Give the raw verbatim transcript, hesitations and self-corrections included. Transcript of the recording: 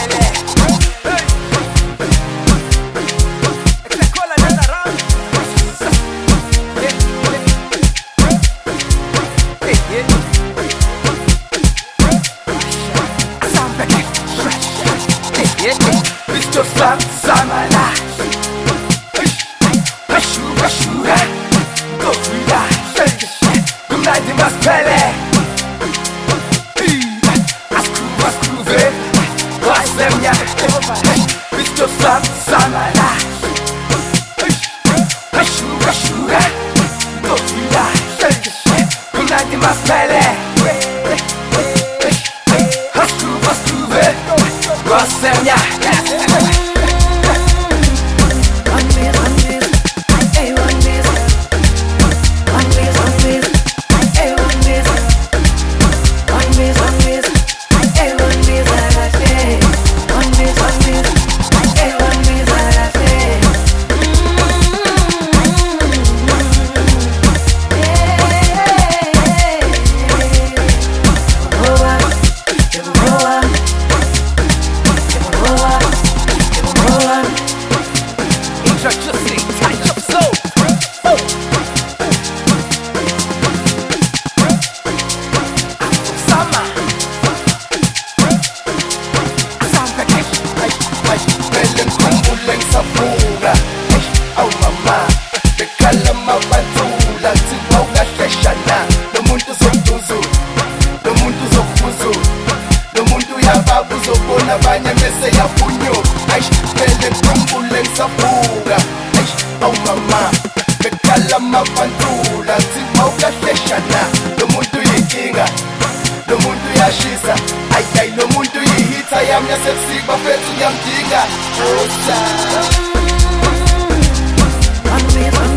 Mister Sam Samala Hashura Shura Gofuya Gumnadi Maspele Ascruve Ascruve Wasemya Mister Sam Samala Hashura Shura Gofuya Gumnadi Maspele Ascruve Ascruve Wasemya Abanye bese yapunyo aish bele kumbule ngisavuka aish awu mama bekhala mabantula nzima ukahleshana lo muntu yinkinga lo muntu yashisa ayi lo muntu yihitha yami yasebusika bafethu ngiyamdinga osa